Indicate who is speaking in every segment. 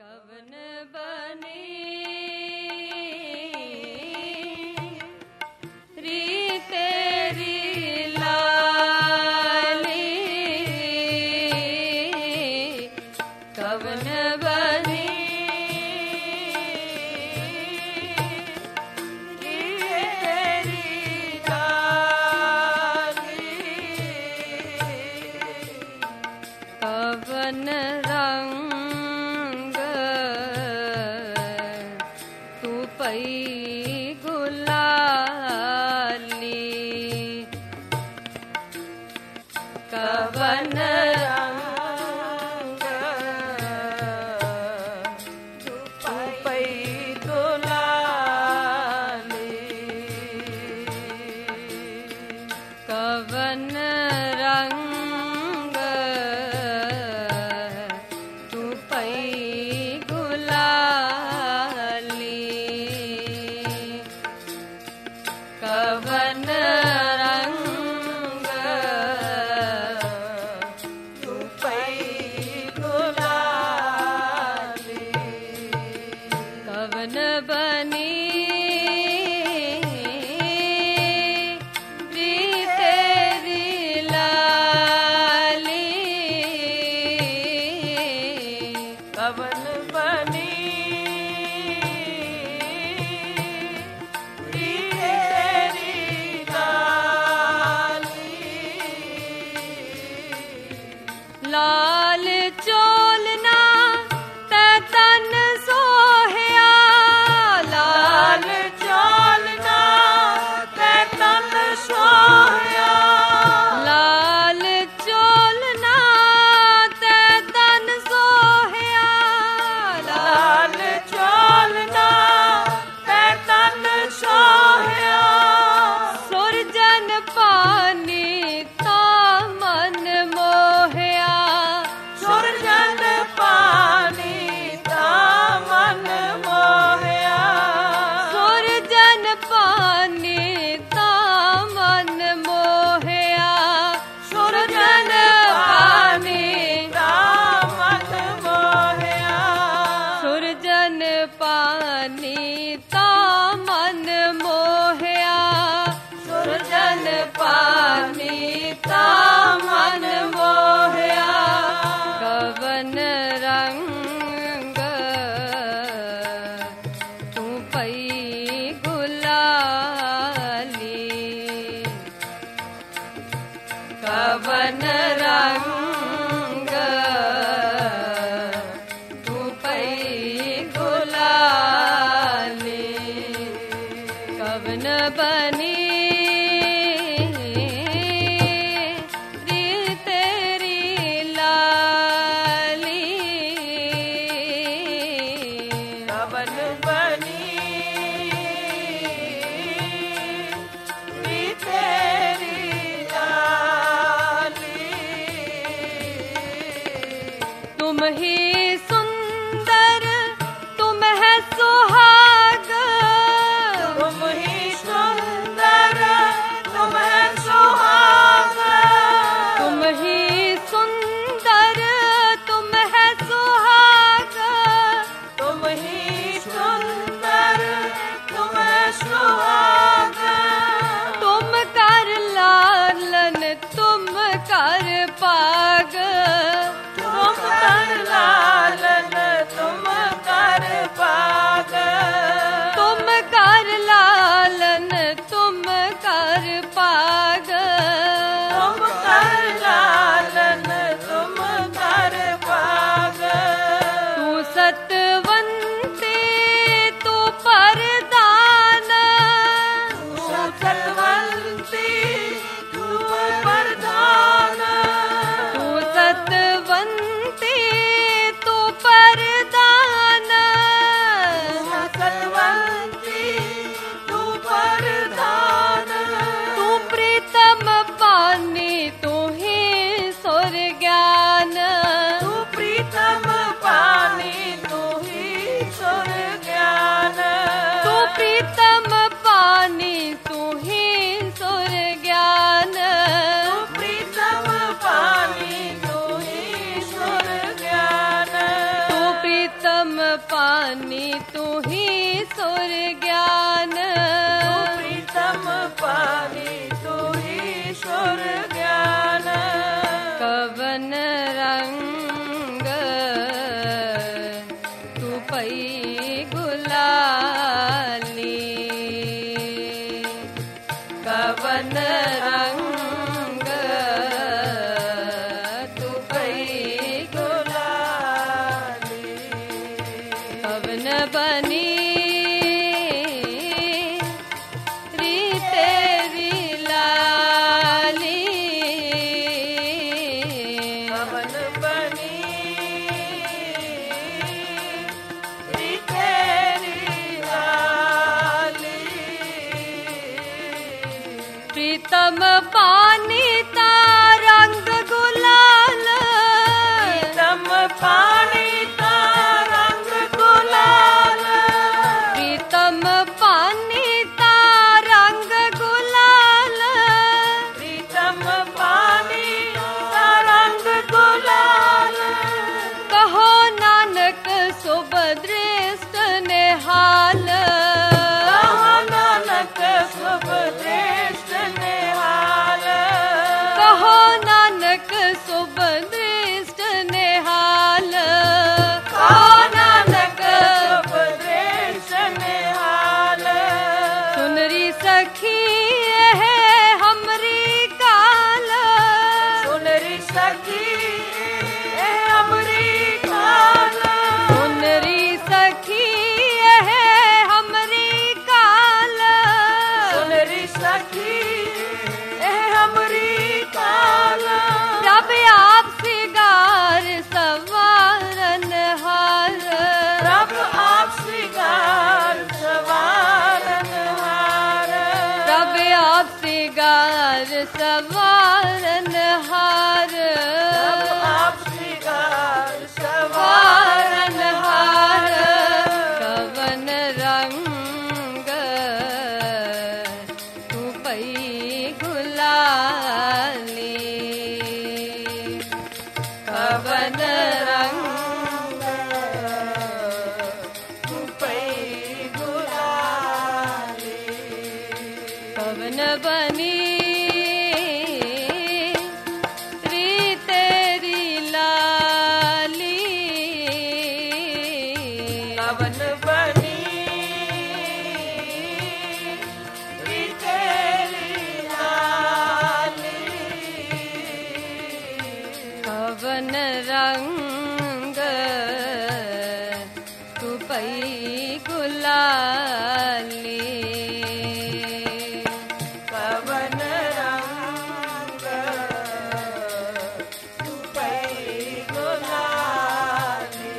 Speaker 1: कवन बने री तेरी लाली, कवन बने री तेरी लाली, कवन रंग पई गुलाली, कवन रंग तू पई गुलाली, कवन रंग तू पई कवन रंग तू पई गुलाली, कवन बनी री तेरी लाली, कवन बनी लाल चोलना ते तन सोहया, लाल चोलना ते तन सोहया, लाल चोलना ते तन सोहया, लाल चोलना ते तन सोहया, सुरजन पानी ता मन मोहया, सुरजन पानी ता मन मोहया, सुरजन पानी ता मन मोहया, सुरजन पानी ता मन मोहया, सुरजन पानी ता मन मोहया, सुरजन पानी ता मन मोहया, कवन रंग तू पई गुलाली, कवन रंग तू पई गुलाली, कवन बनी कवन बनी री तेरी लाली, तुम ही सुंदर तुम है सुहाग, तुम ही सुंदर तुम है सुहाग, तुम ही सुंदर तुम है सुहाग, तुम ही सुंदर तुम सुहाग, तुम कर लालन तुम कर पाग, तुम कर लालन पानी तू ही सुर ज्ञान,
Speaker 2: प्रीतम पानी तू ही सुर ज्ञान।
Speaker 1: कवन रंग तू पई गुलाली,
Speaker 2: कवन रंग तू पई गुलाली।
Speaker 1: कवन बनी री तेरी लाली,
Speaker 2: कवन बनी री तेरी लाली।
Speaker 1: प्रीतम पानी ता रंग गुलाल,
Speaker 2: प्रीतम पानी ता रंग गुलाल।
Speaker 1: प्रीतम पानी ता रंग गुलाल,
Speaker 2: प्रीतम पानी ता रंग गुलाल।
Speaker 1: कहो नानक शुभ दृष्ट निहाल,
Speaker 2: कहो नानक शुभ दृष्ट निहाल।
Speaker 1: कहो नानक शुभ दृष्ट निहाल,
Speaker 2: कहो नानक शुभ दृष्ट निहाल।
Speaker 1: सुनरी सखी है हमरी काल,
Speaker 2: सुनरी सखी ए अमरी काल।
Speaker 1: सुनरी सखी है हमरी काल,
Speaker 2: सुनरी सखी ए अमरी काल।
Speaker 1: प्रभ आप सिगार सवारन हार,
Speaker 2: प्रभ आप श्रृंगार सवारन हार।
Speaker 1: प्रभ आप सिगार सवारन हार,
Speaker 2: प्रभ आप श्रृंगार
Speaker 1: वारन
Speaker 2: सवारन
Speaker 1: हार।
Speaker 2: हार।
Speaker 1: कवन रंग तू पई गुलाली,
Speaker 2: कवन रंग तू पई गुलाली।
Speaker 1: कवन बनी री तेरी लाली,
Speaker 2: कवन बनी री तेरी लाली।
Speaker 1: कवन रंग तू पई गुलाली,
Speaker 2: कवन रंग तू पई गुलाली।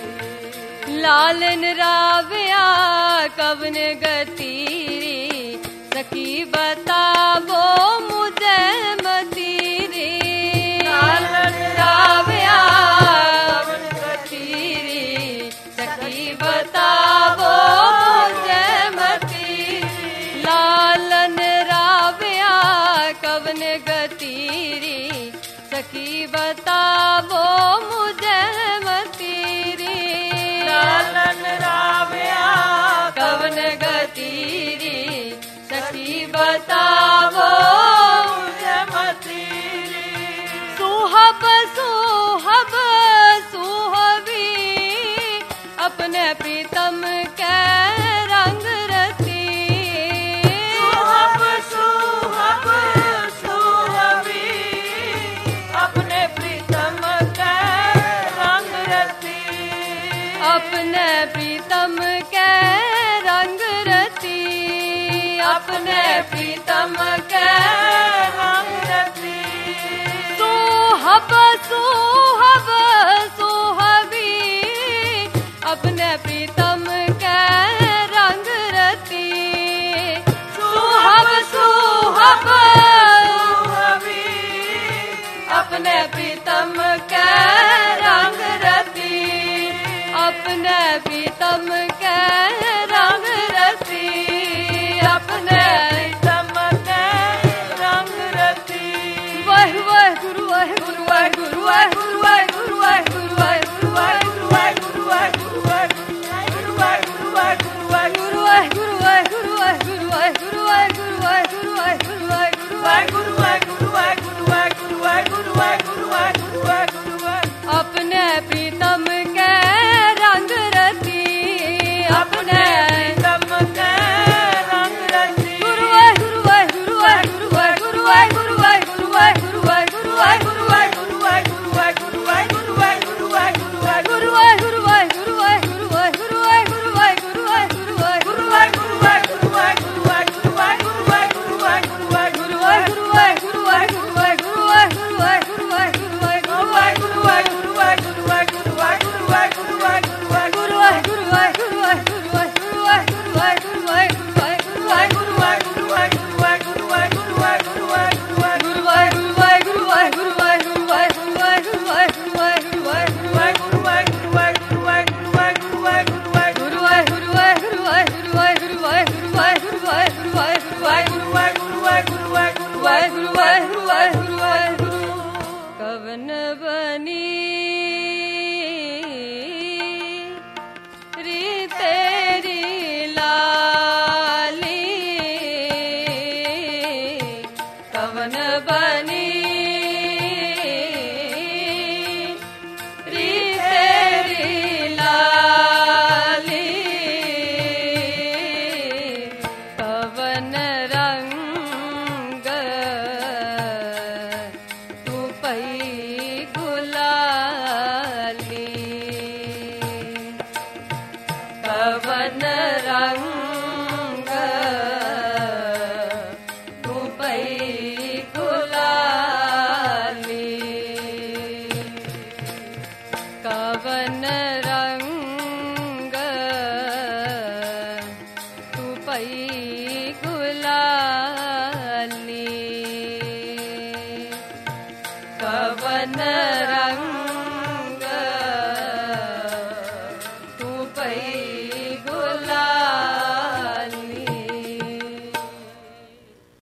Speaker 1: लालन रावया कवन गतीरी, सखी बताबो मुझे मतीरी।
Speaker 2: लालन
Speaker 1: रावया
Speaker 2: कवन
Speaker 1: गतीरी, सखी बताबो मुझे मतीरी। लालन रावया कवन गतीरी, सखी बताबो मुझे मतीरी।
Speaker 2: लालन रावया
Speaker 1: कवन गतीरी, सखी बताबो
Speaker 2: मुझे मतीरी।
Speaker 1: सुहब सुहब सुहबी, अपने प्रीतम के रंग रती।
Speaker 2: सुहब सुहब सुहबी, अपने प्रीतम के रंग रती।
Speaker 1: अपने प्रीतम के रंग रती, अपने प्रीतम के
Speaker 2: रंग रती।
Speaker 1: सुहब सुहब सुहबी, अपने प्रीतम के रंग रती। सुहब सुहब
Speaker 2: सुहबी,
Speaker 1: अपने प्रीतम के रंग रती, अपने प्रीतम के रंग रती, अपने
Speaker 2: प्रीतम के रंग रती।
Speaker 1: वाह वाह गुरु वाह गुरु वाह गुरु वाह गुरु वाह गुरु वाह गुरु वाह गुरु वाह गुरु वाह गुरु वाह गुरु वाह गुरु रंग तू पई गुलाली कवन रंग तू पई